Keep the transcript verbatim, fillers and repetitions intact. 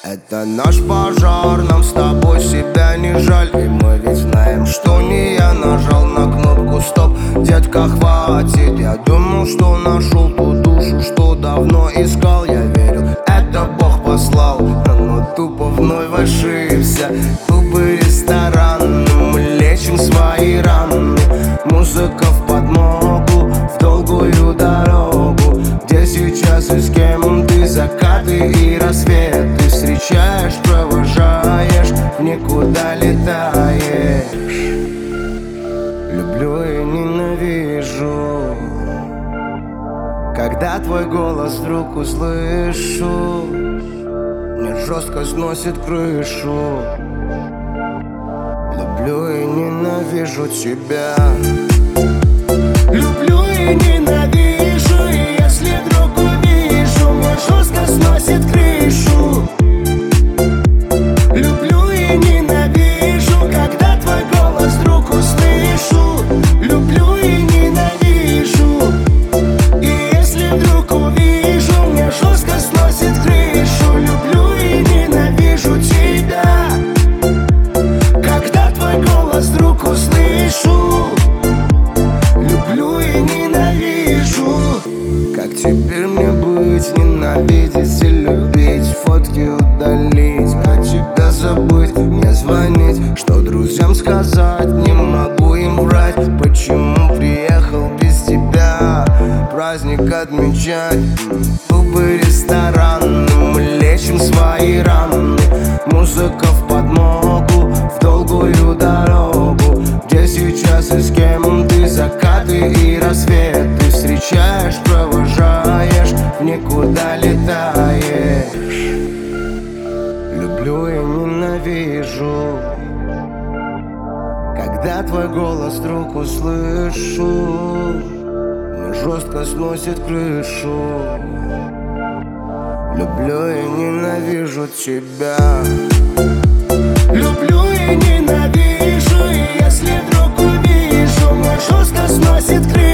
Это наш пожар, нам с тобой себя не жаль. И мы ведь знаем, что не я нажал на кнопку стоп. Детка, хватит, я думал, что нашел ту душу, что давно искал. Я верил, это Бог послал, но тупо вновь ошибся. Клубы, рестораны, мы лечим свои раны. Музыка в подмогу, в долгую дорогу. Где сейчас и с кем ты, закаты и рассветы встречаешь, провожаешь, в никуда летаешь. Люблю и ненавижу, когда твой голос вдруг услышу. Мне жестко сносит крышу. Люблю и ненавижу тебя. Люблю и ненавижу, и если вдруг увижу, мне жестко сносит крышу. Люблю и ненавижу, когда твой голос вдруг услышу. Люблю и ненавижу, и если вдруг увижу, мне жестко сносит крышу. Люблю и ненавижу тебя, когда твой голос вдруг услышу. Люблю и ненавижу. Как теперь мне быть, ненавидеть и любить? Фотки удалить, про тебя забыть, мне звонить, что друзьям сказать, не могу им врать. Почему приехал без тебя праздник отмечать? Клубы, рестораны, мы лечим свои раны. Музыка в подмогу, в долгую дорогу. Где сейчас и с кем ты, закаты и рассветы встречаешь, провожаешь, в никуда летаешь. Люблю и ненавижу, когда твой голос вдруг услышу. Мне жестко сносит крышу. Люблю и ненавижу тебя. Люблю и ненавижу, и если вдруг увижу, мне жестко сносит крышу.